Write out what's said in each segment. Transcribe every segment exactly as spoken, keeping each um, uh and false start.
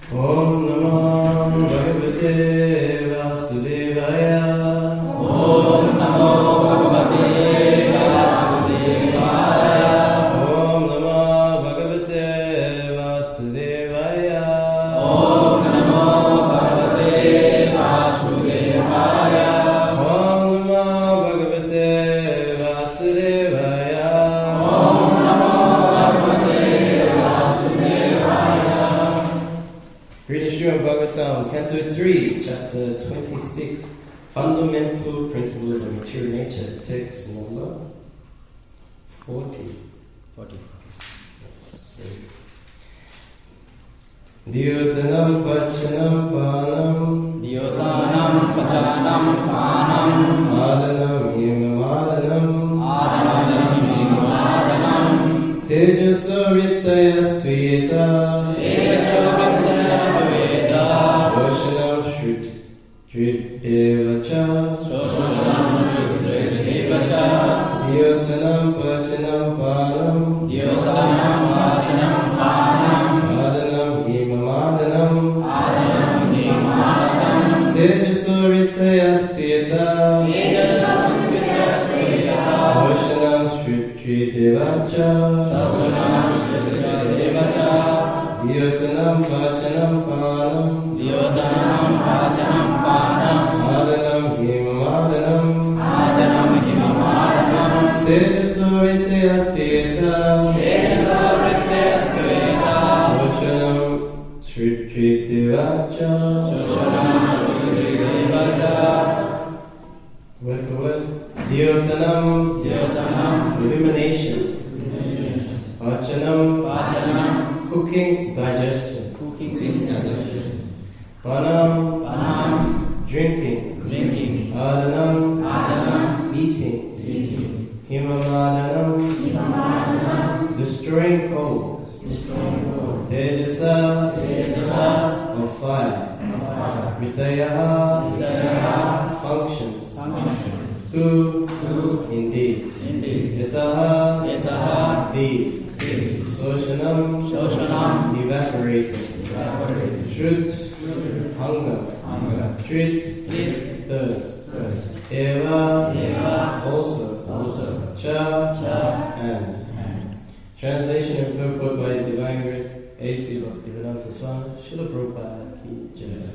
Om Namo Bhagavate Vasudevaya. Om Namo Bhagavate Vasudevaya. Om Namo Bhagavate Vasudevaya. Om Namo Bhagavate Vasudevaya. Om Namo Bhagavate Vasudevaya. Om Namo Bhagavate Vasudevaya. Reading Srimad Bhagavatam, Canto three, Chapter twenty-six, Fundamental Principles of Material Nature, text number forty. forty. Dyotanam Pachanam Panam Dyotanam Pachanam Panam Adanam Himamadanam Adanam Himamadanam Tejasavritayastviyeta Tejasavritayastviyeta Shoshanam Shrut Shrudevacha Shoshanam Shrudevacha Dyotanam Pachanam Panam Dyotanam Pachanam Panam Adanam Himamadanam Adanam Himamadanam Tejasavritayastviyeta Tejasavritayastviyeta Shoshanam Shrudevacha Shoshanam Shrudevacha Dyotanam Pachanam Panam Dyotanam Pachanam Panam Adanam Himamadanam Adanam Himamadanam Tejasavritayastviyeta Tejasavritayastviyeta Shoshanam Shrudevacha. Shoshanam Shrudevacha Word for word. Dyotanam, Dyotanam illumination. Pachanam, Pachanam cooking, digestion. Cooking digestion Panam, Panam drinking. Drinking Adanam, Adanam eating. Eating Himamadanam, Himamadanam destroying cold. Destroying cold Tejasa, Tejasa of fire. Fire Vitayaha, Vitayaha functions. Functions Tu, Tu indeed. Indeed Yataha, Yataha these. These Soshanam, Soshanam evaporating. Evaporating Shrut, hunger. Hunger Trit, Trit thirst. Thirst Eva, Eva also. Also Cha, Cha and. and Translation and purport by His Divine Grace, A C Bhaktivedanta Swami, Srila Prabhupada Ki Jai.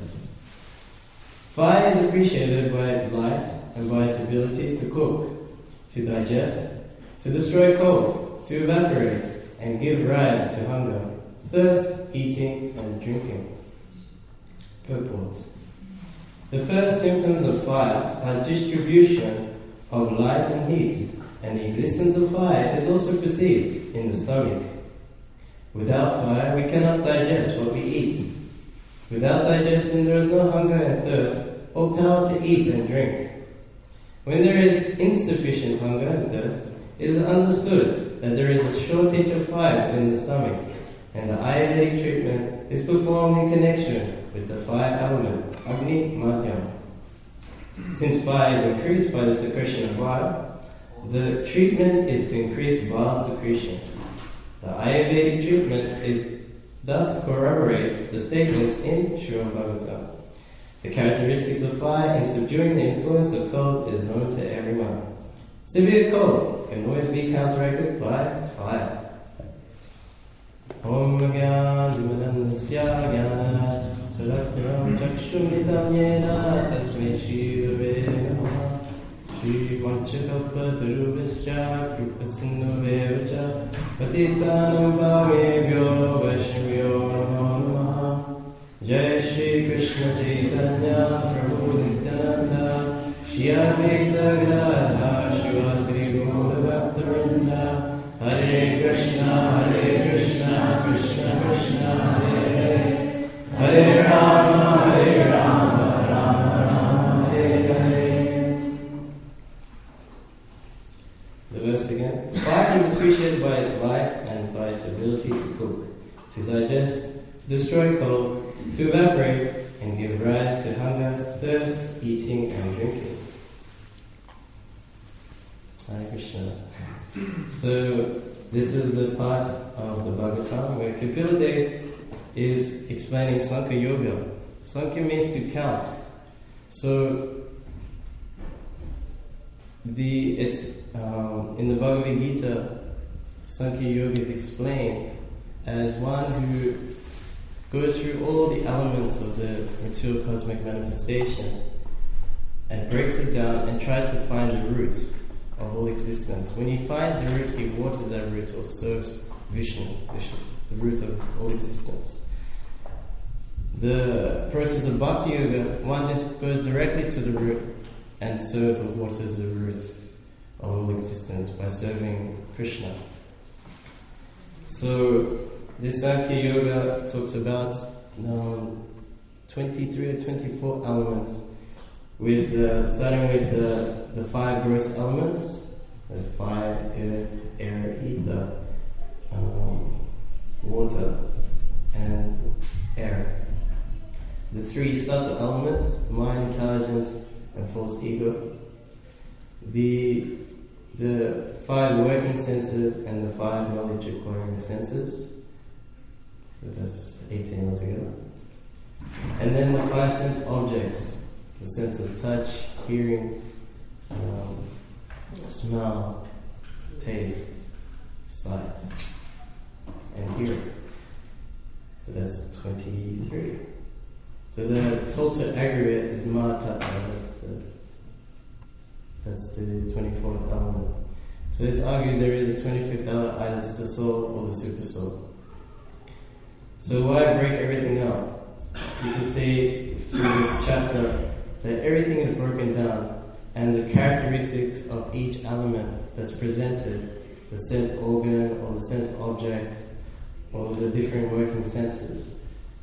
Fire is appreciated by its light and by its ability to cook, to digest, to destroy cold, to evaporate, and give rise to hunger, thirst, eating, and drinking. Purport. The first symptoms of fire are distribution of light and heat, and the existence of fire is also perceived in the stomach. Without fire, we cannot digest what we eat. Without digestion, there is no hunger and thirst, or power to eat and drink. When there is insufficient hunger and thirst, it is understood that there is a shortage of fire in the stomach, and the Ayurvedic treatment is performed in connection with the fire element, Agni Madhyam. Since fire is increased by the secretion of water, the treatment is to increase bile secretion. The Ayurvedic treatment is thus corroborates the statements in Srimad Bhagavatam. The characteristics of fire in subduing the influence of cold is known to everyone. Severe cold can always be counteracted by fire. Om Gyanadimandasya Gyanat Shalakram Chakshumritam Yena Tasmai Shri Gurave Namaha Shri Panchakappa Tarubhascha Kripasindhuvevacha Patitanam Bhavebhyo Vaishnavyo Namo Namaha Jai Shri Krishna Chaitanya Prabhu Nityananda Shri Advaita Gadadhar Shivasri Gaura Bhaktarinda Hare Krishna Hare Krishna Krishna Krishna Hare Hare Hare Rama Hare Rama Rama Rama Hare Hare. The verse again. Fire is appreciated by its light and by its ability to cook, to digest, to destroy cold, to evaporate, and give rise to hunger, thirst, eating, and drinking. Hare Krishna. So, this is the part of the Bhagavatam where Kapila Dev is explaining Sankhya Yoga. Sankhya means to count. So the it's um, in the Bhagavad Gita, Sankhya Yoga is explained as one who goes through all the elements of the material cosmic manifestation and breaks it down and tries to find the root of all existence. When he finds the root, he waters that root or serves Vishnu, Vishnu, the root of all existence. The process of Bhakti Yoga, one just goes directly to the root and serves or waters the root of all existence by serving Krishna. So this Sankhya Yoga talks about um, twenty-three or twenty-four elements, with uh, starting with uh, the five gross elements, the fire, air, air ether, um, water, and air. The three subtle elements, mind, intelligence, and false ego. The the five working senses and the five knowledge acquiring senses. So that's eighteen altogether. And then the five sense objects, the sense of touch, hearing, um, smell, taste, sight, and hearing. So that's twenty-three. So the total aggregate is Mahatattva, that's the that's the twenty-fourth element. So it's argued there is a twenty-fifth element, either it's the soul or the super soul. So why break everything up? You can see through this chapter that everything is broken down, and the characteristics of each element that's presented, the sense organ or the sense object or the different working senses.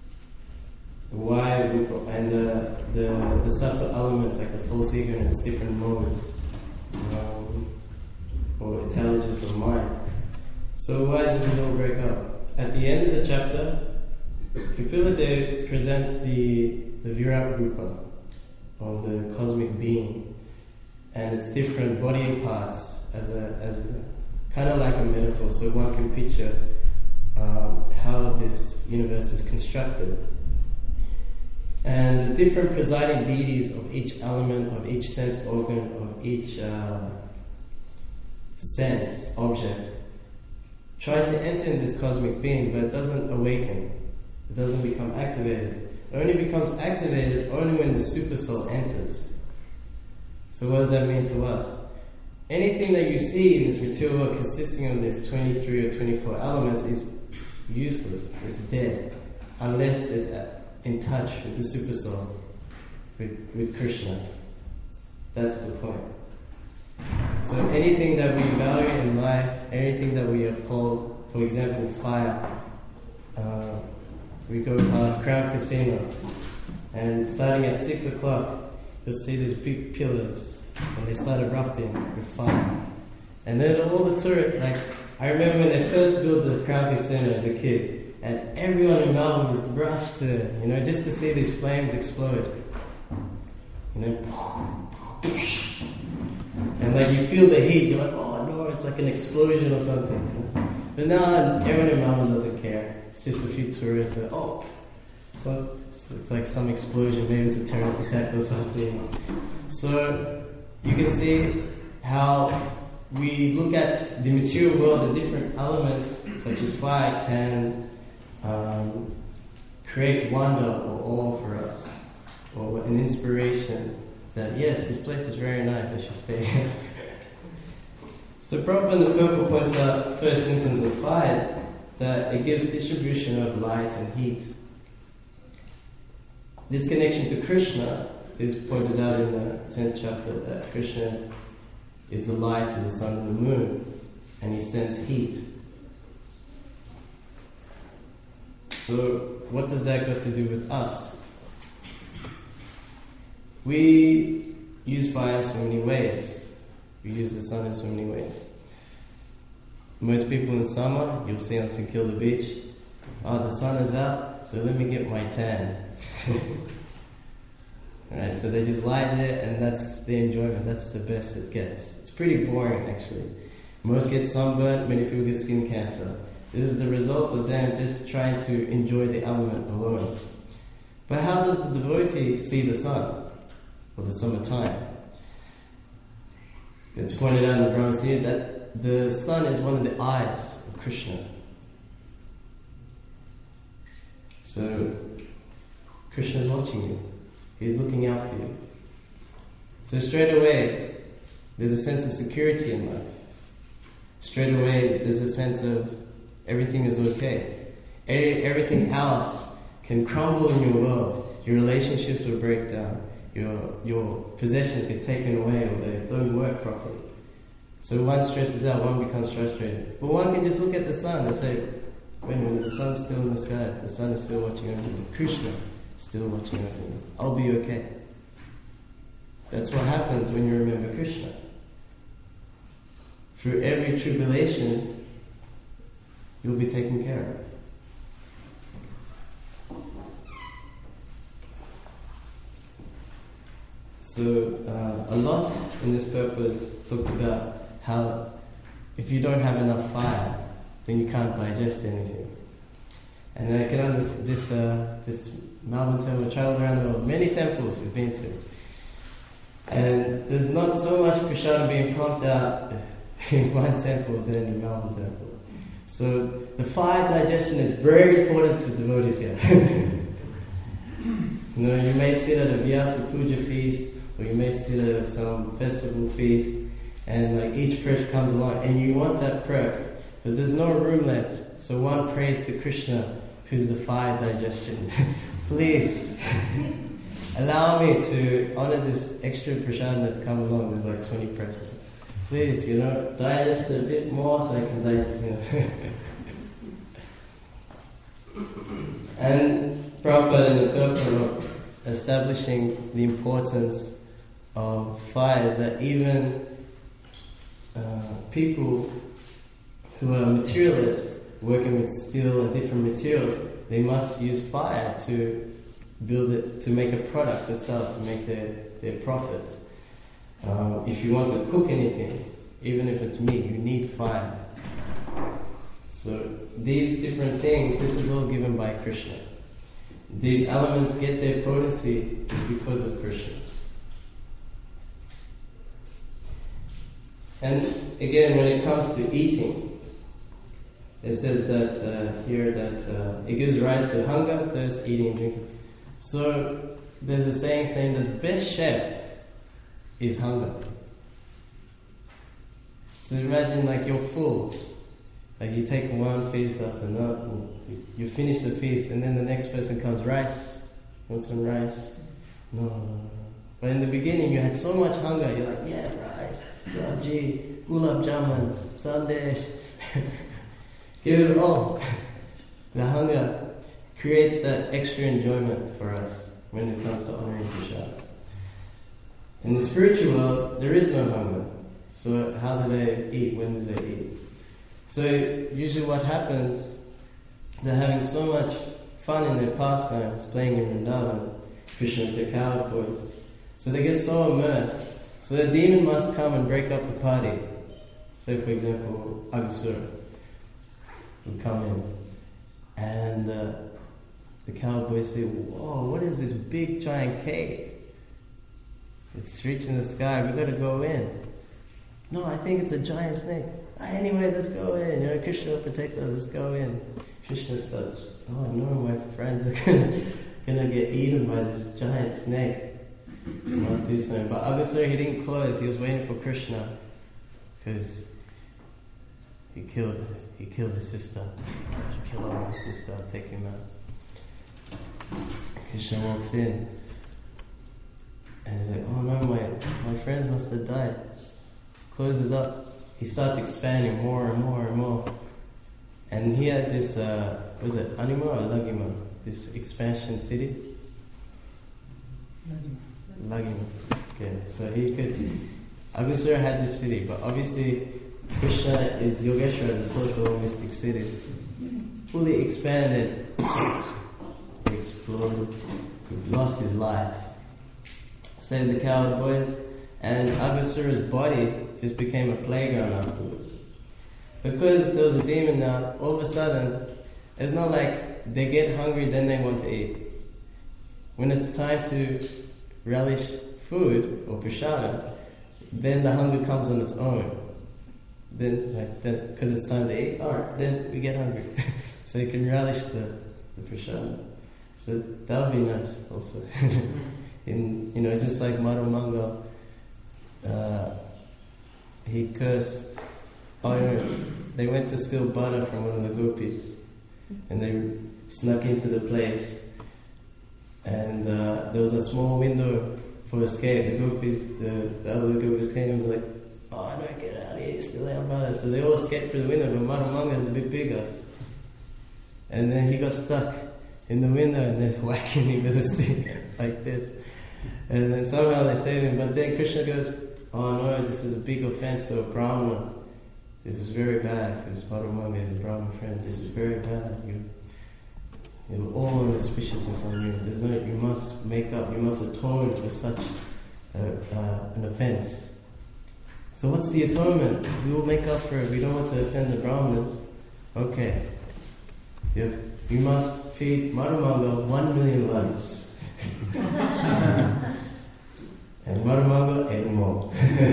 Why we, and the, the the subtle elements like the false ego and its different modes, um, or intelligence or mind. So why does it all break up? At the end of the chapter, Kapila Dev presents the the Virat Rupa of the cosmic being and its different body parts as a as a, kind of like a metaphor, so one can picture um, how this universe is constructed. And the different presiding deities of each element, of each sense organ, of each uh, sense object tries to enter in this cosmic being, but it doesn't awaken. It doesn't become activated. It only becomes activated only when the super soul enters. So what does that mean to us? Anything that you see in this material world consisting of this twenty-three or twenty-four elements is useless. It's dead, unless it's in touch with the super soul, with, with Krishna. That's the point. So anything that we value in life, anything that we uphold, for example, fire. Uh, we go past Crown Casino, and starting at six o'clock, you'll see these big pillars, and they start erupting with fire. And then all the tourists, like, I remember when they first built the Crown Casino as a kid, and everyone in Melbourne would rush to, you know, just to see these flames explode. You know? And like you feel the heat, you're like, oh no, it's like an explosion or something. But now everyone in Melbourne doesn't care. It's just a few tourists that, oh, so it's, it's like some explosion, maybe it's a terrorist attack or something. So you can see how we look at the material world, the different elements, such as fire, can Um, create wonder or awe for us, or an inspiration that yes, this place is very nice, I should stay here. So Prabhupada in the Purple points out first symptoms of fire, that it gives distribution of light and heat. This connection to Krishna is pointed out in the tenth chapter, that Krishna is the light to the sun and the moon, and he sends heat. So, what does that got to do with us? We use fire in so many ways. We use the sun in so many ways. Most people in summer, you'll see on Saint Kilda Beach, oh, the sun is out, so let me get my tan. Alright, so they just lie there, and that's the enjoyment, that's the best it gets. It's pretty boring, actually. Most get sunburnt, many people get skin cancer. This is the result of them just trying to enjoy the element alone. But how does the devotee see the sun, or the summertime? It's pointed out in the Brahma Samhita that the sun is one of the eyes of Krishna. So, Krishna is watching you. He's looking out for you. So straight away, there's a sense of security in life. Straight away, there's a sense of everything is okay. Everything else can crumble in your world. Your relationships will break down. Your your possessions get taken away, or they don't work properly. So one stresses out, one becomes frustrated. But one can just look at the sun and say, wait a minute, the sun's still in the sky. The sun is still watching over me. Krishna is still watching over me. I'll be okay. That's what happens when you remember Krishna. Through every tribulation, you'll be taken care of. So uh, a lot in this purpose talked about how if you don't have enough fire, then you can't digest anything. And I get on this uh, this Melbourne temple, I traveled around the world, many temples we've been to. And there's not so much prasadam being pumped out in one temple than in the Melbourne temple. So the fire digestion is very important to devotees here. You know, you may sit at a Vyasa Puja feast, or you may sit at some festival feast, and like each prep comes along, and you want that prep, but there's no room left. So one prays to Krishna, who's the fire digestion. Please, allow me to honor this extra prasadam that's come along. There's like twenty preps. Please, you know, digest a bit more so I can digest, you know. And Prabhupada in the third establishing the importance of fire is that even uh, people who are materialists, working with steel and different materials, they must use fire to build it, to make a product to sell, to make their, their profits. Um, if you want to cook anything, even if it's meat, you need fire. So these different things, this is all given by Krishna. These elements get their potency because of Krishna. And again, when it comes to eating, it says that uh, here that uh, it gives rise to hunger, thirst, eating, drinking. So there's a saying saying that the best chef is hunger. So imagine like you're full, like you take one feast after another, you, you finish the feast, and then the next person comes, rice, want some rice? No, no, no. But in the beginning you had so much hunger, you're like, yeah, rice, sabji, gulab jamans, sandesh, give it all. The hunger creates that extra enjoyment for us when it comes to honoring Krishna. In the spiritual world, there is no hunger. So how do they eat? When do they eat? So usually what happens, they're having so much fun in their pastimes, playing in Vrindavan, Krishna with their cowherd boys. So they get so immersed. So the demon must come and break up the party. Say for example, Aghasura will come in, and uh, the cowherd boys say, whoa, what is this big giant cave? It's reaching the sky, we gotta go in. No, I think it's a giant snake. Ah, anyway, let's go in. You know, Krishna will protect us, let's go in. Krishna starts, oh no, my friends are gonna, gonna get eaten by this giant snake. We must do something. But Aghasura, he didn't close, he was waiting for Krishna. Because he killed, he killed his sister. You kill my sister, I'll take him out. Krishna walks in. And he's like, oh no, my, my friends must have died. Closes up. He starts expanding more and more and more. And he had this, uh, what was it, Anima or Lagima? This expansion city? Lagima. Lagima. Okay, so he could, Aghasura had this city, but obviously Krishna is Yogeshwara, the source of all mystic cities. Fully expanded. He exploded. He lost his life. Saved the cowherd boys, and Aghasura's body just became a playground afterwards. because there was a demon now, all of a sudden, it's not like they get hungry, then they want to eat. When it's time to relish food or prashadam, then the hunger comes on its own. Then, like, then, because it's time to eat, alright, then we get hungry. So you can relish the, the prashadam. So that would be nice also. In, you know, just like Madhumanga, uh, he cursed, oh, yeah, they went to steal butter from one of the gopis, and they snuck into the place, and uh, there was a small window for escape. The gopis, the, the other gopis came and were like, oh no, get out of here, you're stealing our butter. So they all escaped through the window, but Madhumanga is a bit bigger. And then he got stuck in the window, and then whacking him with a stick like this. And then somehow they saved him. But then Krishna goes, oh no, this is a big offense to a Brahmana. This is very bad, because Madhumanga is a Brahmin friend. This is very bad. You, you're all on auspiciousness on you. There's no, you must make up, you must atone for such uh, uh, an offense. So what's the atonement? We will make up for it. We don't want to offend the Brahmanas. Okay. You, have, you must feed Madhumanga one million loaves. And Madhumanga ate them all.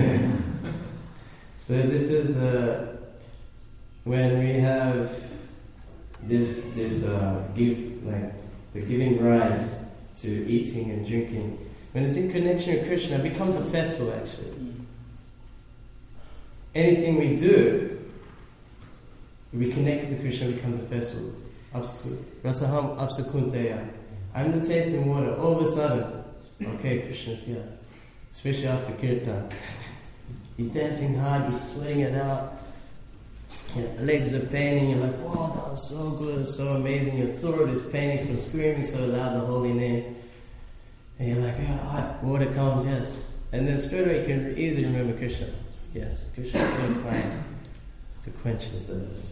So this is uh, when we have this this uh, give like the giving rise to eating and drinking. When it's in connection with Krishna, it becomes a festival actually. Anything we do, we connected to Krishna, becomes a festival. Rasaham Apsakunteya. I'm the tasting water. All of a sudden, okay, Krishna's here. Especially after kirtan. You're dancing hard, you're sweating it out. Your legs are paining, you're like, wow, that was so good, so amazing. Your throat is paining from screaming so loud the holy name. And you're like, yeah, hot water comes, yes. And then straight away you can easily remember Krishna. Yes, Krishna is so kind to quench the thirst.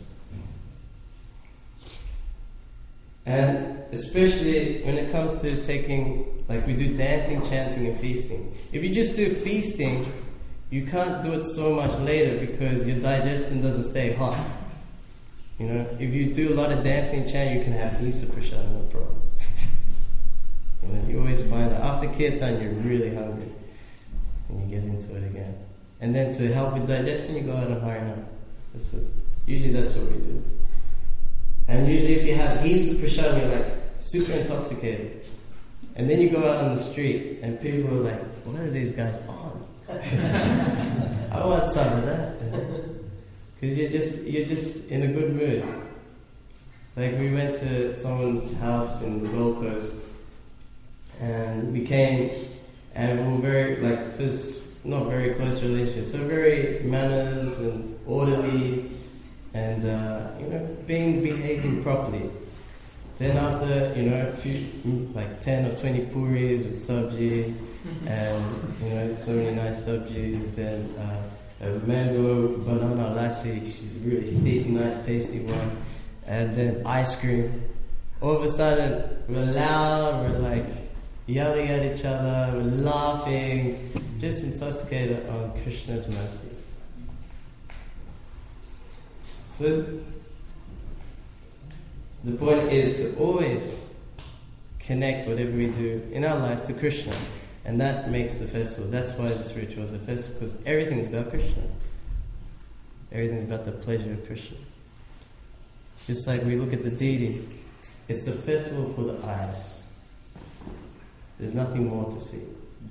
And especially when it comes to taking, like we do dancing, chanting and feasting. If you just do feasting, you can't do it so much later because your digestion doesn't stay hot. You know, if you do a lot of dancing and chanting, you can have heaps of prashadam, no problem. You know, you always find that after kirtan you're really hungry and you get into it again. And then to help with digestion, you go out and harina. That's what, usually that's what we do. And usually if you have heaps of prashadam, you're like super intoxicated. And then you go out on the street and people are like, what are these guys on? I want some of that. Because you're just, you're just in a good mood. Like we went to someone's house in the Gold Coast and we came and we were very, like, this not very close relationship, so very manners and orderly and, uh, you know, being, behaving properly. Then after, you know, a few, like ten or twenty puris with sabji, and, you know, so many nice sabjis, then uh, a mango banana lassi, she's really thick, nice, tasty one, and then ice cream. All of a sudden, we're loud, we're like yelling at each other, we're laughing, just intoxicated on Krishna's mercy. So, the point is to always connect whatever we do in our life to Krishna. And that makes the festival. That's why this ritual is a festival, because everything's about Krishna. Everything's about the pleasure of Krishna. Just like we look at the deity, it's a festival for the eyes. There's nothing more to see.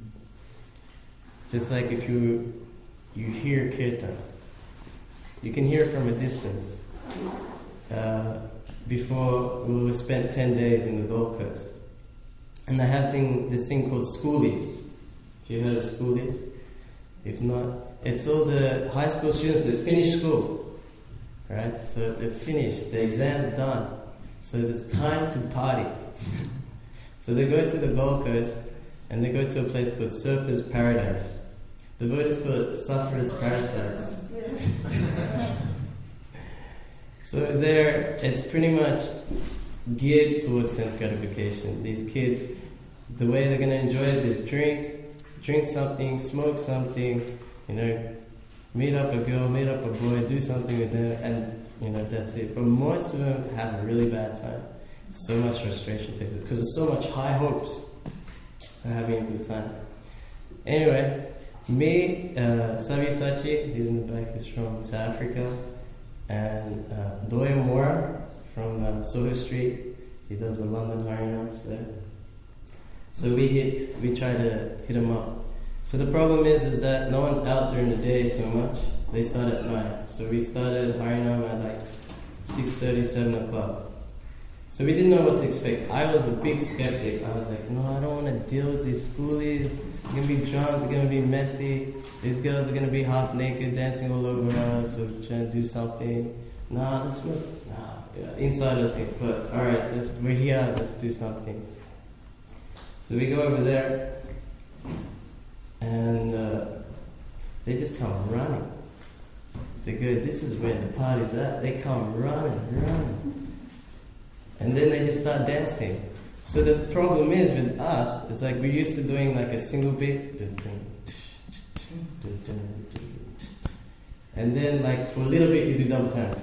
Just like if you you hear kirtan, you can hear it from a distance. Uh, before we spent ten days in the Gold Coast, and they have thing, this thing called schoolies. Have you heard of schoolies? If not, it's all the high school students that finish school, right? So they're finished, the exam's done, so it's time to party. So they go to the Gold Coast and they go to a place called Surfers Paradise. The word is called Sufferers Parasites. So there, it's pretty much geared towards sense gratification. These kids, the way they're going to enjoy it is drink, drink something, smoke something, you know, meet up a girl, meet up a boy, do something with them, and you know that's it. But most of them have a really bad time. So much frustration takes it because there's so much high hopes of having a good time. Anyway, me, uh, Sabyasachi, he's in the back, he's from South Africa, and uh, Doya Mora from uh, Soho Street, he does the London Harinams there. So we hit, we try to hit him up. So the problem is, is that no one's out during the day so much. They start at night. So we started Harinam at like six thirty, seven o'clock. So we didn't know what to expect. I was a big skeptic. I was like, no, I don't want to deal with these schoolies. They're going to be drunk, they're going to be messy. These girls are going to be half naked, dancing all over us, or trying to do something. Nah, that's not, nah. Yeah, inside us, but alright, let's, we're here, let's do something. So we go over there, and uh, they just come running. They go, this is where the party's at. They come running, running. And then they just start dancing. So the problem is with us, it's like we're used to doing like a single beat. And then like for a little bit you do double time.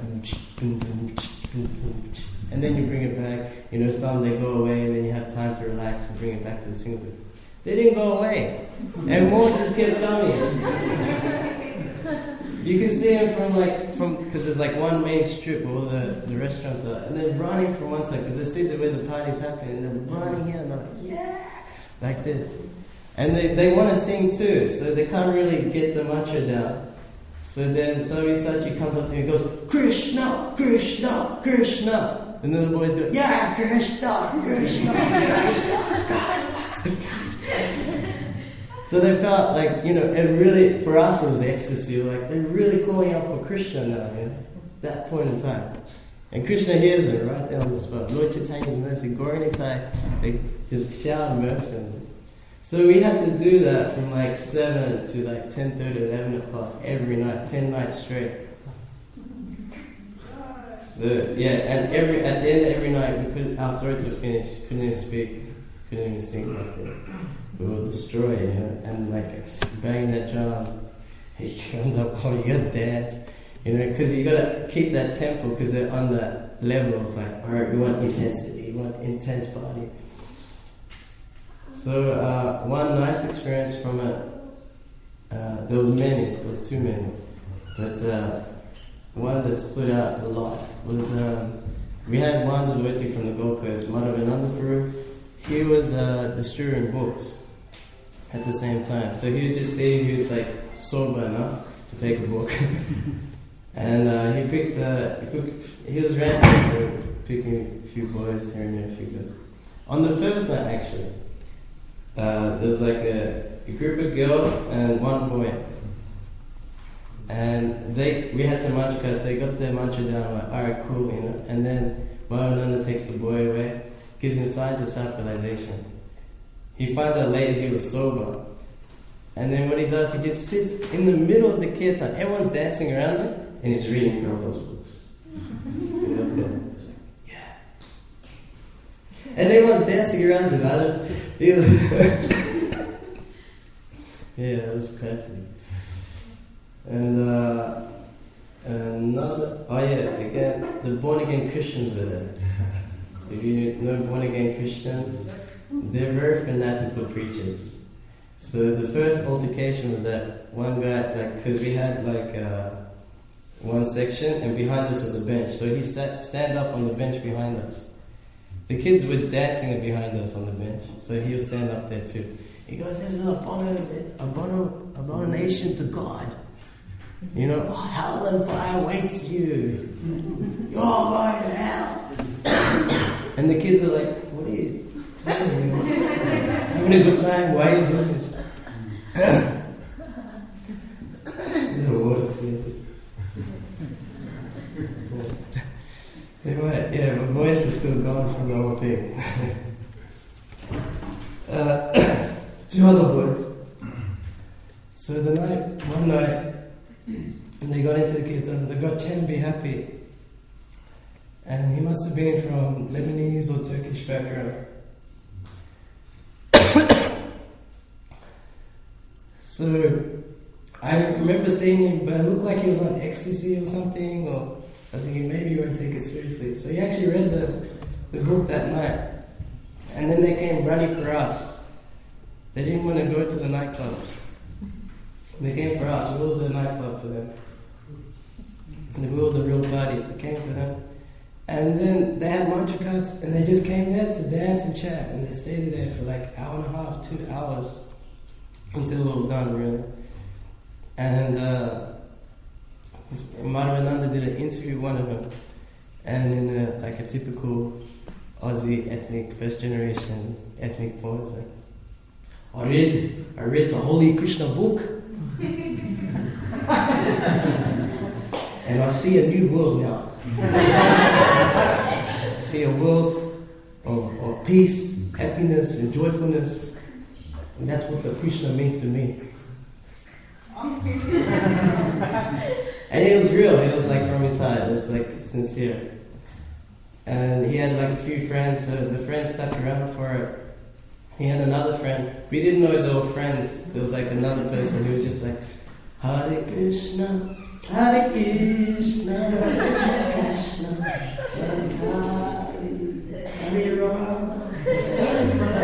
And then you bring it back. You know, some they go away and then you have time to relax and bring it back to the single beat. They didn't go away. And more just kept coming. You can see them from like, from because there's like one main strip where all the, the restaurants are, and they're running from one side because they see the where the party's happening, and they're running here and they're like, yeah, like this. And they, they want to sing too, so they can't really get the mantra down. So then Sabyasachi comes up to me and goes, Krishna, Krishna, Krishna. And then the boys go, yeah, Krishna, Krishna, Krishna. So they felt like, you know, it really, for us it was ecstasy, like they're really calling out for Krishna now, you know, that point in time. And Krishna hears it right there on the spot. Lord Chaitanya's mercy, Gauranitai, they just shout mercy on them. So we had to do that from like seven to like ten thirty, eleven o'clock every night, ten nights straight. So yeah, and every at the end of every night, we could, our throats were finished, couldn't even speak, couldn't even sing like that. We will destroy it, you know, and like bang that drum. He comes up, oh, you gotta dance, you know, because you gotta keep that tempo because they're on that level of like, all right, we want intensity, we want intense body. So uh, one nice experience from it, uh, there was many, there was too many, but uh, one that stood out a lot was um, we had one devotee from the Gold Coast, Madhavanandapuru. He was uh, distributing books at the same time. So he would just see he was like sober enough to take a book. And uh, he picked, uh, he, picked, he was random, picking a few boys here and there, a few girls. On the first night actually, uh, there was like a, a group of girls and one boy. And they, we had some mantra cards, so they got their mantra down, I'm like, alright, cool, you know. And then Mahavananda takes the boy away, gives him signs of self-realization. He finds out later he was sober. And then what he does, he just sits in the middle of the kirtan. Everyone's dancing around him, and he's reading Prabhupada's books. He's up there. Yeah. And everyone's dancing around about it. He was yeah, it was classic. And uh, another, oh yeah, again, the born-again Christians were there. If you know born-again Christians, they're very fanatical preachers. So the first altercation was that one guy, like, because we had like uh, one section and behind us was a bench. So he sat, stand up on the bench behind us. The kids were dancing behind us on the bench. So he'll stand up there too. He goes, this is an abomin- abomin- abomination to God. You know, hell and fire waits you. You're going to hell. And the kids are like, what are you doing? Having a good time, why are you doing this? Anyway, yeah, my voice is still gone from the whole thing. uh, two other boys. So the night, one night, and they got into the kirtan, they got Chen Be Happy. And he must have been from Lebanese or Turkish background. So I remember seeing him, but it looked like he was on ecstasy or something, or I was thinking maybe you won't take it seriously. So he actually read the, the book that night, and then they came running for us. They didn't want to go to the nightclubs. They came for us. We were the nightclub for them. And we were the real party. They came for them. And then they had mantra cards, and they just came there to dance and chat, and they stayed there for like an hour and a half, two hours, until we were done, really. And uh, Madhavananda did an interview with one of them, and in a, like a typical Aussie ethnic, first generation ethnic poem, it's like, I read, I read the Holy Krishna book, and I see a new world now. I see a world of, of peace, happiness, and joyfulness, and that's what the Krishna means to me. And it was real, it was like from his heart, it was like sincere. And he had like a few friends, so the friends stuck around for it. He had another friend, we didn't know they were friends, there was like another person who was just like, Hare Krishna, Hare Krishna, Hare Krishna, Hare Hare Rama, Hare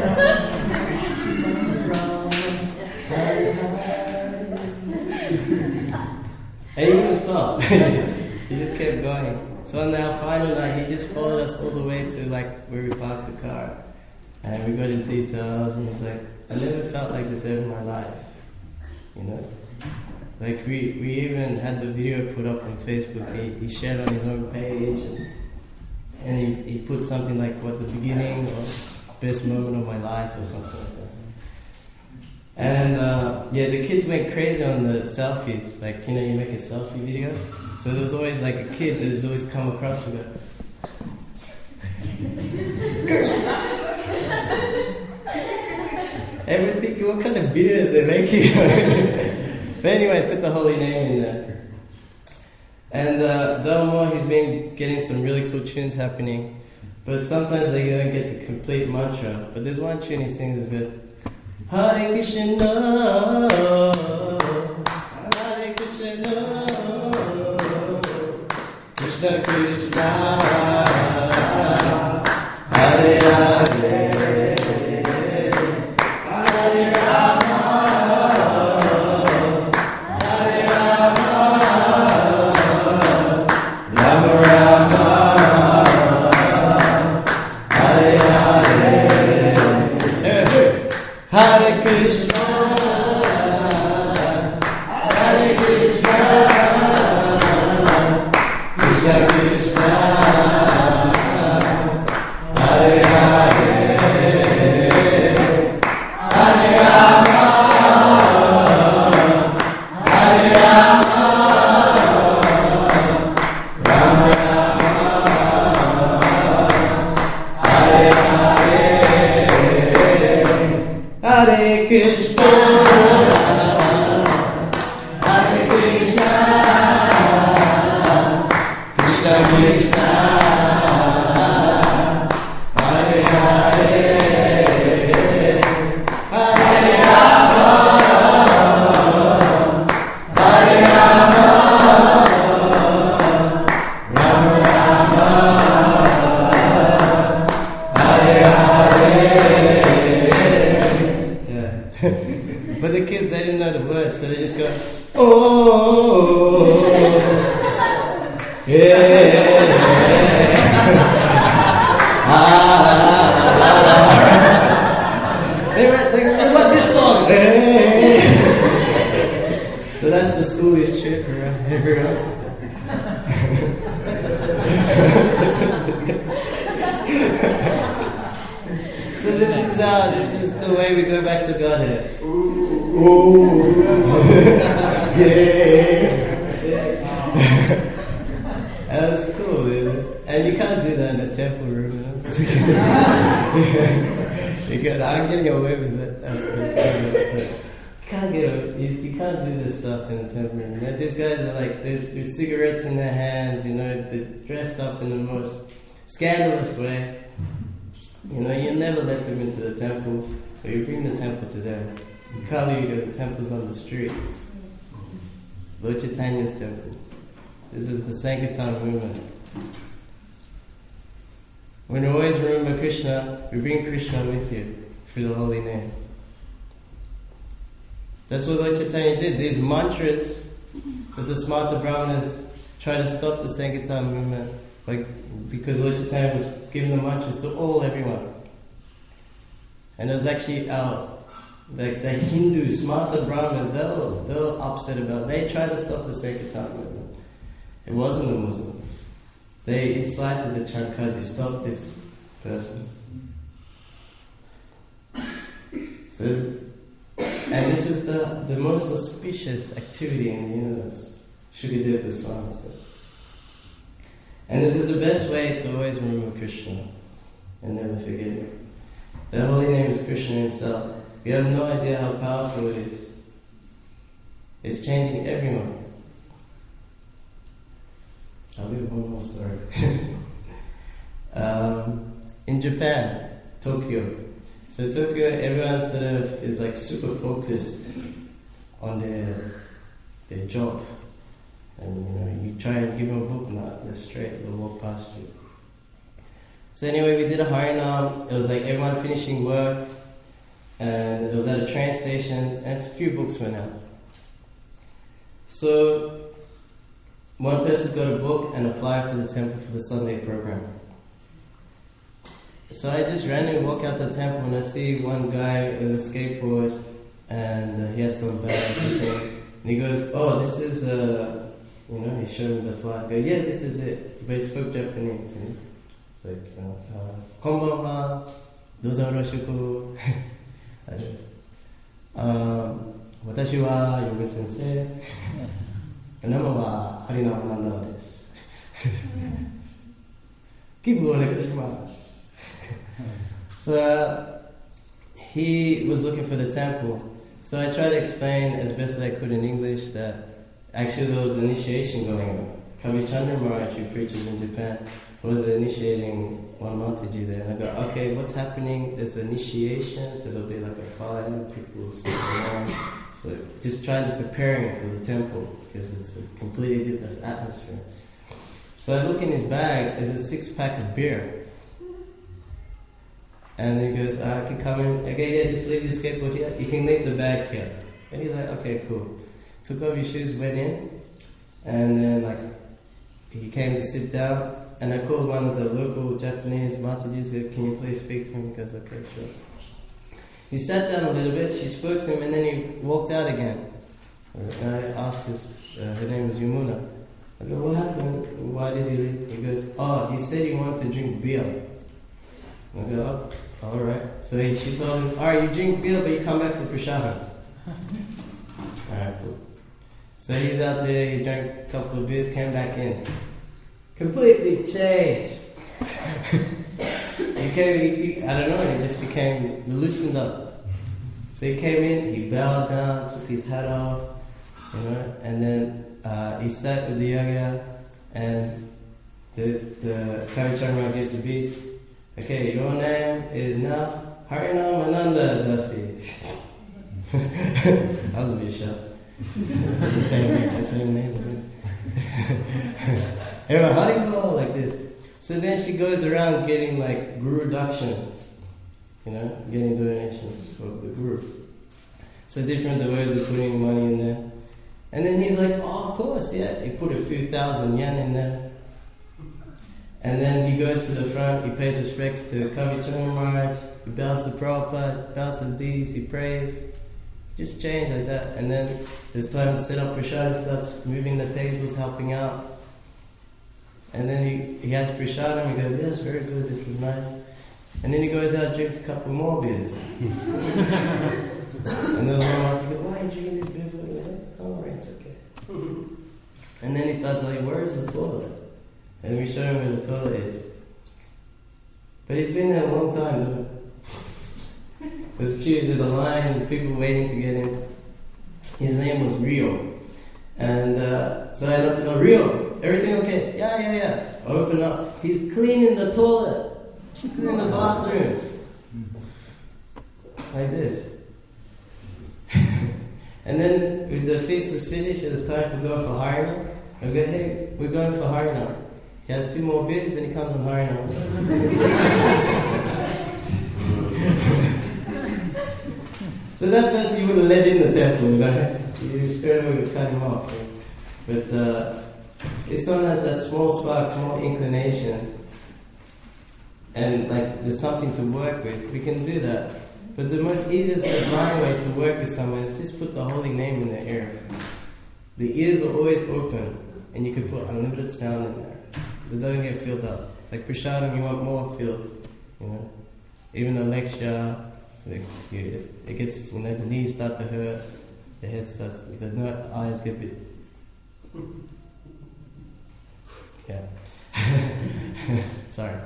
Rama, Hare Hare. And he wouldn't stop. He just kept going. So on our final night, he just followed us all the way to like where we parked the car, and we got his details. And he's like, I never felt like this ever in my life, you know. Like we, we even had the video put up on Facebook. He, he shared on his own page, and, and he, he put something like what the beginning or best moment of my life or something like that. And uh, yeah, the kids went crazy on the selfies. Like, you know, you make a selfie video. So there was always like a kid that has always come across with it. Everything, what kind of videos they're making? But anyway, it's got the holy name in there. And uh, Dalmore, he's been getting some really cool tunes happening. But sometimes they don't get the complete mantra. But there's one tune he sings is good. Hare Krishna, Hare Krishna, Krishna Krishna, Hare Hare, Hare Rama, Hare Rama, Rama Rama, Hare Hare. Hare Krishna, Hare Krishna, Krishna Krishna, Hare Hare, Hare Rama, Hare Rama, Rama Rama, Hare Hare. Hare Krishna, Hare Krishna, Krishna Krishna, Hare Hare, Hare Rama, Hare Rama, Rama Rama, Hare Hare. But the kids, they didn't know the words, so they just go, oh, yeah, ah. They read, they read about this song. So that's the schooliest trip for everyone. So this is uh, this is the way we go back to Godhead. Ooh, yeah. That's cool, dude. And you can't do that in a temple room. You know? You can, I'm getting away with it. Uh, you can't get away, you, you can't do this stuff in a temple room. You know? These guys are like, they're with cigarettes in their hands. You know, they're dressed up in the most scandalous way. You know, you never let them into the temple, or you bring the temple to them. In Kali Yuga, the temple's on the street. Lord Chaitanya's temple. This is the Sankirtan movement. When you always remember Krishna, you bring Krishna with you through the holy name. That's what Lord Chaitanya did. These mantras that the Smarta Brahmanas try to stop the Sankirtan movement, like because Lord Chaitanya was giving the mantras to all everyone. And it was actually our like the Hindu Smarta Brahmanas, they were, they were upset about it. They tried to stop the Sankirtan movement. It wasn't the Muslims. They incited the Chankazi, stop this person. So and this is the, the most auspicious activity in the universe. Shukadeva Goswami said. And this is the best way to always remember Krishna and never forget him. The holy name is Krishna himself. We have no idea how powerful it is. It's changing everyone. I'll give one more story. um, in Japan, Tokyo. So Tokyo, everyone sort of is like super focused on their their job. And you know, you try and give them a book, not they're straight, they'll walk past you. So anyway, we did a Harinam. It was like everyone finishing work, and it was at a train station, and a few books went out. So one person got a book and a flyer for the temple for the Sunday program. So I just randomly walk out the temple and I see one guy with a skateboard, and uh, he has some bag and thing. And he goes, "Oh, this is uh, you know," he showed me the flyer. I go, "Yeah, this is it." But he spoke Japanese. You know? It's like, you know, uh, "Konbanwa, dozo yoroshiku." um, "Watashi wa yoga sensei. Nama wa Harinama Nanda desu. Kibu onegashimasu." So uh, he was looking for the temple. So I tried to explain as best as I could in English that actually there was initiation going on. Kavichandra Maharaj, who preaches in Japan, was initiating one Mataji there. And I go, "Okay, what's happening? There's initiation, so there'll be like a fire, people will sit around." So just trying to preparing for the temple, because it's a completely different atmosphere. So I look in his bag, there's a six pack of beer. And he goes, "I can come in." Okay, yeah, just leave your skateboard here. You can leave the bag here. And he's like, "Okay, cool." Took off his shoes, went in, and then like he came to sit down. And I called one of the local Japanese Matajis. "Can you please speak to him?" He goes, "Okay, sure." He sat down a little bit. She spoke to him, and then he walked out again. And I asked this. Uh, her name was Yamuna. I go, "What happened? Why did he leave?" He goes, "Oh, he said he wanted to drink beer." I go, "Oh. Alright." So he, she told him, "Alright, you drink beer, but you come back for prashadam." Alright, cool. So he's out there, he drank a couple of beers, came back in. Completely changed. he came, he, he, I don't know, he just became loosened up. So he came in, he bowed down, took his hat off, you know, and then uh, he sat with the yoga, and the, the Kavichandra gives the beats. "Okay, your name is now Harinam Ananda Dasi." I was a bit shocked. the same name, the same name as me. Everyone, Haribol, like this. So then she goes around getting like guru dakshin, you know, getting donations for the guru. So different ways of putting money in there. And then he's like, "Oh, of course, yeah." He put a few thousand yen in there. And then he goes to the front, he pays respects to Kavichandra Maharaj, he bows to Prabhupada, bows to the deities, he prays. Just change like that. And then it's time to set up prashad, he starts moving the tables, helping out. And then he, he has prashadam, he goes, "Yes, very good, this is nice." And then he goes out, drinks a couple more beers. And then the one goes, "Why are you drinking this beer for?" He goes, "Oh, alright, it's okay." And then he starts like, "Where is the toilet?" And we show him where the toilet is. But he's been there a long time. So there's, a few, there's a line, people waiting to get in. His name was Rio. And uh, so I don't know, "Rio, everything okay?" "Yeah, yeah, yeah." I open up. He's cleaning the toilet. He's cleaning the bathrooms. Like this. And then if the feast was finished, it was time for going for Harinam. I go, hey, we're going for Harinam. He has two more beers and he comes on Harinam. So that person you wouldn't let in the temple, right? You straight away would cut him off. Right? But uh, if someone has that small spark, small inclination, and like there's something to work with, we can do that. But the most easiest divine way to work with someone is just put the holy name in their ear. The ears are always open, and you can put unlimited sound in there. It doesn't get filled up. Like Prasadam, you want more filled, you know. Even a lecture, like, it, it gets, you know, the knees start to hurt, the head starts, the nut, eyes get bit. Yeah. Sorry.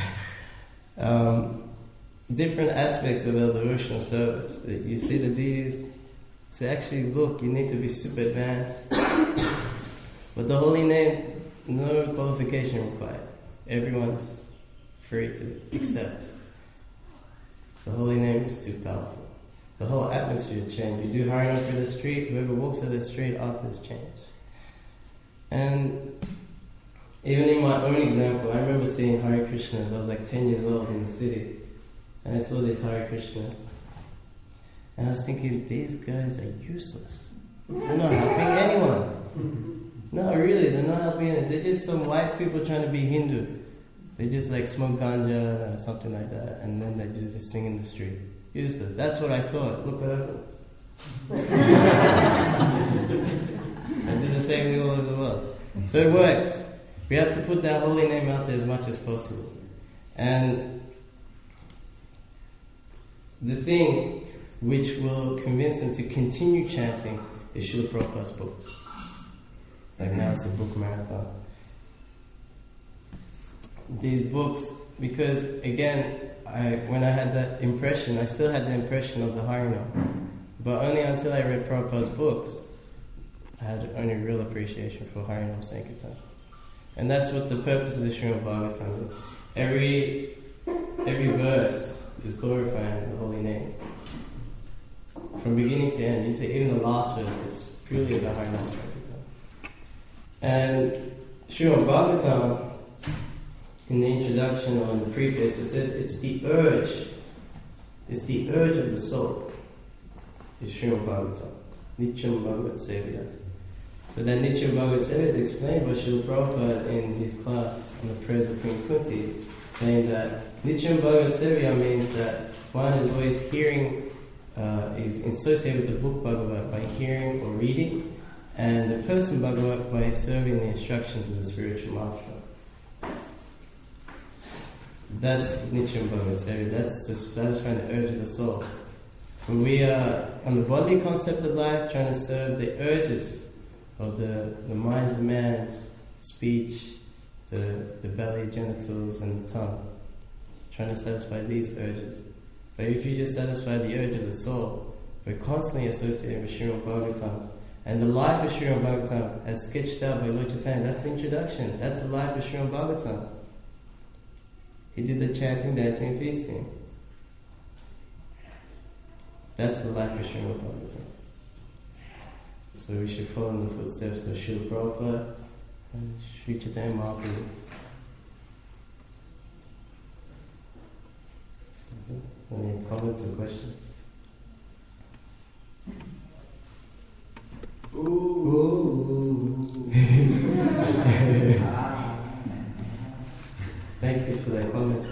Um, different aspects of our devotional service. You see the deities, to actually look, you need to be super advanced. But the holy name, no qualification required. Everyone's free to accept. The holy name is too powerful. The whole atmosphere changed. You do Harinam for the street, whoever walks on the street after this change. And even in my own example, I remember seeing Hare Krishnas. I was like ten years old in the city, and I saw these Hare Krishnas. And I was thinking, these guys are useless. They're not helping anyone. No, really, they're not helping anyone. They're just some white people trying to be Hindu. They just like smoke ganja or something like that, and then they just, just sing in the street. Useless. That's what I thought. Look what happened. I do the same thing all over the world. So it works. We have to put that holy name out there as much as possible. And the thing which will convince them to continue chanting is Srila Prabhupada's books. Like now it's a book marathon. These books, because again, I, when I had that impression, I still had the impression of the Harinam. But only until I read Prabhupada's books, I had only real appreciation for Harinam Sankirtan. And that's what the purpose of the Srimad Bhagavatam is. Every, every verse is glorifying the holy name. From beginning to end, you see, even the last verse, it's purely about Harinam Sankirtan. And Srimad Bhagavatam, in the introduction on the preface, it says it's the urge, it's the urge of the soul. It's Srimad Bhagavatam, Nityam Bhagavat Sevya. So that Nityam Bhagavat Sevya is explained by Srila Prabhupada in his class on the prayers of Queen Kunti, saying that Nityam Bhagavat Sevya means that one is always hearing, uh, is associated with the book Bhagavat by hearing or reading, and the person Bhagavat by serving the instructions of the spiritual master. That's Nityam Bhagavat Sevya. That's just satisfying the urge of the soul. When we are on the bodily concept of life, trying to serve the urges of the, the minds of man's speech, the, the belly, genitals, and the tongue, trying to satisfy these urges. But if you just satisfy the urge of the soul, we're constantly associated with Srimad Bhagavatam. And the life of Srimad Bhagavatam, as sketched out by Lord Chaitanya, that's the introduction. That's the life of Srimad Bhagavatam. He did the chanting, dancing, and feasting. That's the life of Srimad Bhagavatam. So we should follow in the footsteps of Srila Prabhupada and Sri Chaitanya Mahaprabhu. Any comments or questions? Ooh. Ooh. Thank you for that comment.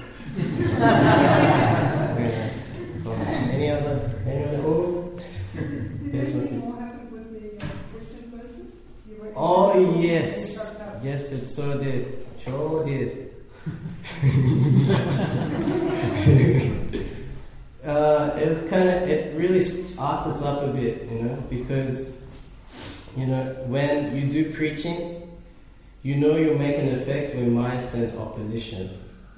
Very nice comment. Any other? Any other? Oh, yes, what happened with the uh, Christian person? Oh yes, yes, it so did. Sure did. uh, it was kind of. It really sparked us up a bit, you know, because you know when you do preaching, you know you'll make an effect when mind sense opposition.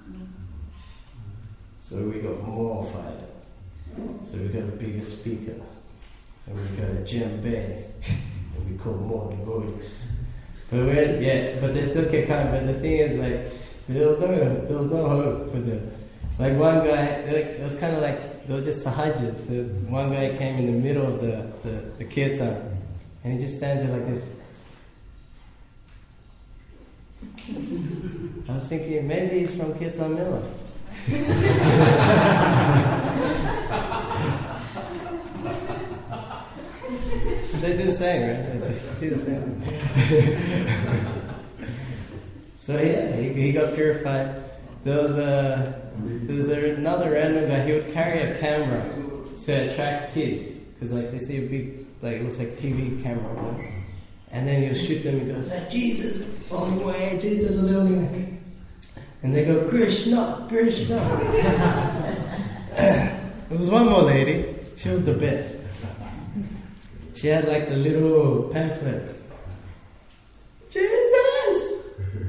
So we got more fired. So we got a bigger speaker, and we got a djembe, and we called more devotees. But when, yeah, but they still kept coming. But the thing is, like, there was no, there was no hope for them. Like one guy, like, it was kind of like they were just sahajas. So one guy came in the middle of the the, the kirtan, And he just stands there like this. I was thinking, maybe he's from Kirtan Miller. They do the same, right? They do the same. So yeah, he, he got purified. There was a there was a, another random guy. He would carry a camera to attract kids, because like they see a big, like it looks like T V camera, right? And then he'll shoot them and goes, like, Jesus, only way, Jesus is the only way. And they go, Krishna, Krishna. There was one more lady. She was the best. She had like the little pamphlet. Jesus!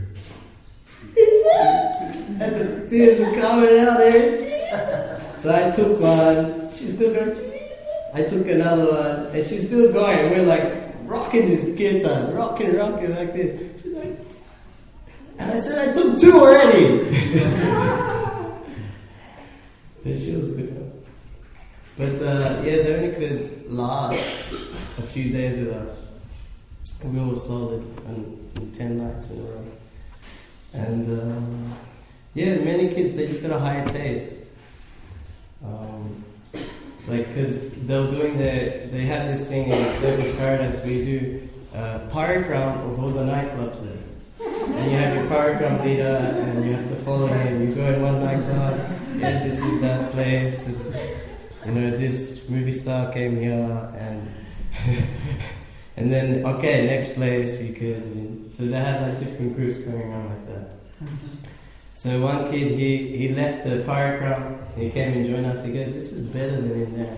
Jesus! And the tears were coming out there. Jesus! So I took one. She's still going, Jesus! I took another one. And she's still going. We're like rocking this kirtan. Rocking, rocking like this. She's like, and I said, I took two already. And she was good. But uh, yeah, they only could last a few days with us. We were solid on, on ten nights in a row. And uh, yeah, many kids, they just got a higher taste. Um, like, because they were doing their, they had this thing in Service Paradise where you do uh, parikrama of all the nightclubs there. And you have your parikrama leader and you have to follow him. You go in one nightclub, yeah, this is that place. And, you know, this movie star came here, and and then okay, next place you could. And so they had like different groups going on like that. So one kid, he he left the parikrama, and he came and joined us. He goes, "This is better than in there."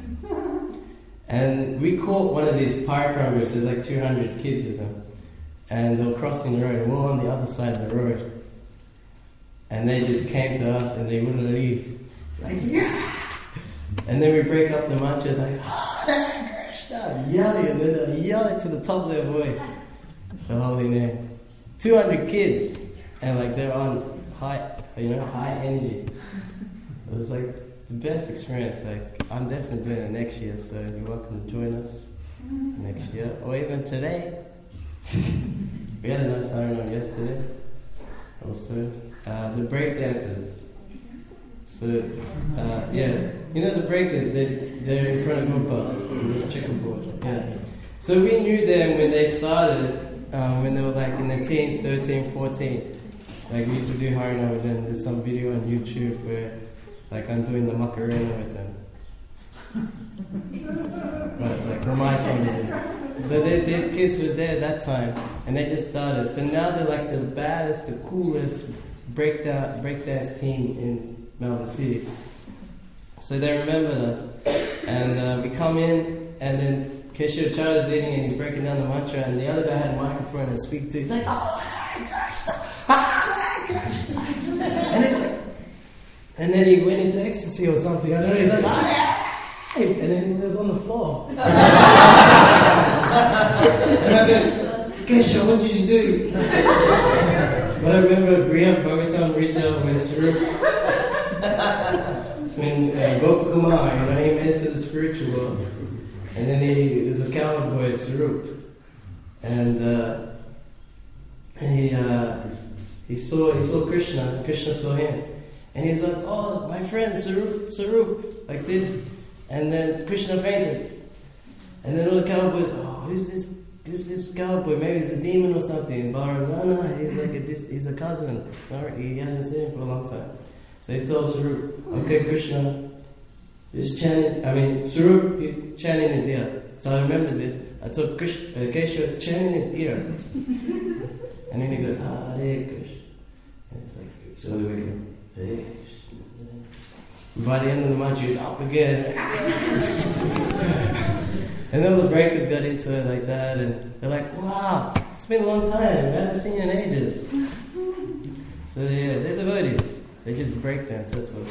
And we caught one of these parikrama groups. There's like two hundred kids with them, and they were crossing the road, and we were on the other side of the road. And they just came to us, and they wouldn't leave. Like, yeah. And then we break up the mantra, it's like, Hare Krishna, yelling, and then they'll yell it to the top of their voice, the holy name. two hundred kids, and like they're on high, you know, high energy. It was like the best experience. Like, I'm definitely doing it next year, so you're welcome to join us next year, or even today. We had a nice Harinam yesterday, also. Uh, the break dancers. So, uh, yeah, you know the breakers, they're, they're in front of Gopals, on this checkerboard. Yeah. So we knew them when they started, um, when they were like in their teens, thirteen, fourteen. Like we used to do Harinam with them. There's some video on YouTube where like I'm doing the Macarena with them. But like Ramai song is in. So they, these kids were there that time, and they just started. So now they're like the baddest, the coolest breakdown, breakdance team in Melbourne City. So they remembered us, and uh, we come in, and then Keshava is leading, and he's breaking down the mantra, and the other guy had a microphone and speak to. He's like, "Oh my gosh, oh my gosh!" And he's like, and then he went into ecstasy or something. I don't know. He's like, "Oh, and then he was on the floor. And I go, Kesha, what did you do? But I remember Griya Bhagavatam Retail when Sarup, when uh, Gopakumar, you know, he made it to the spiritual world. And then he was a cowboy, Sarup. And uh, he uh, he saw he saw Krishna, Krishna saw him. And he's like, "Oh, my friend, Sarup, Sarup," like this. And then Krishna fainted. And then all the cowboys, "Oh, who's this? Who's this cowboy? Maybe he's a demon or something." And Balaram, "No, no, he's like a, this, he's a cousin. Alright, he hasn't seen him for a long time." So he told Sarup, "Okay, Krishna, just chant. I mean, Sarup, you chant in his ear." So I remember this. I told Krishna, uh, Kesha, chant in his ear. And then he goes, "Hare Krishna." And it's like, so we go, "Hare Krishna." By the end of the month, he was up again. And then the breakers got into it like that, and they're like, "Wow, it's been a long time. We haven't seen you in ages." So yeah, they're devotees. They just break dance, that's what.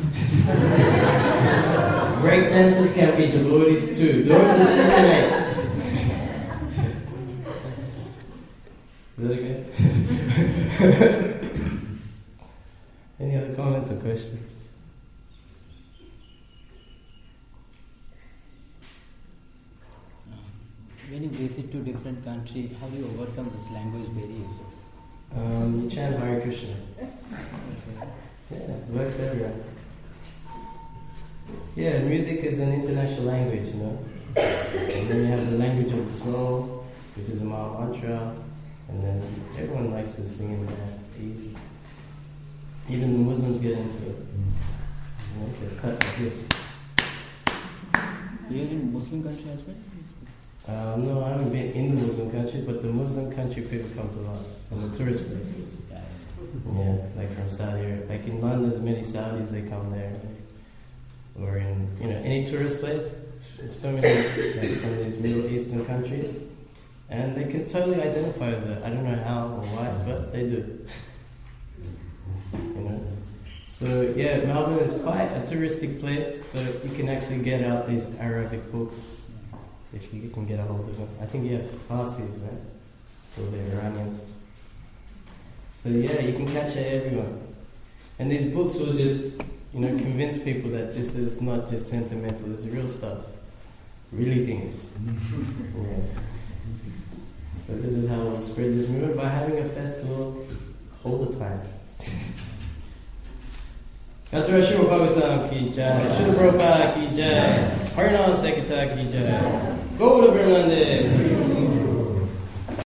Break dancers can be devotees too. Don't discriminate. Is that okay? Any other comments or questions? We when you visit to different country, how do you overcome this language barrier? Um, you chant Hare Krishna. Yeah, it works everywhere. Yeah, music is an international language, you know. And then you have the language of the soul, which is the Maha Mantra, and then everyone likes to sing and dance. Easy. Even the Muslims get into it. You know, they cut like this. You're in Muslim country as well? Um, no, I haven't been in the Muslim country, but the Muslim country people come to us, and the tourist places. Yeah, like from Saudi Arabia. Like in London, there's many Saudis, they come there. Or in, you know, any tourist place. There's so many like, from these Middle Eastern countries. And they can totally identify with it. I don't know how or why, but they do. You know? So yeah, Melbourne is quite a touristic place, so you can actually get out these Arabic books if you can get a hold of them. I think you have Farsis, right? For the Iranians. So yeah, you can catch everyone. And these books will just, you know, convince people that this is not just sentimental, this is real stuff. Really things. Yeah. So this is how we'll spread this movement, by having a festival all the time. Yatra Shri Bhagavatam ki jai, Srila Prabhupada ki jai, Harinam Sankirtan ki jai, Gaura Brahmande.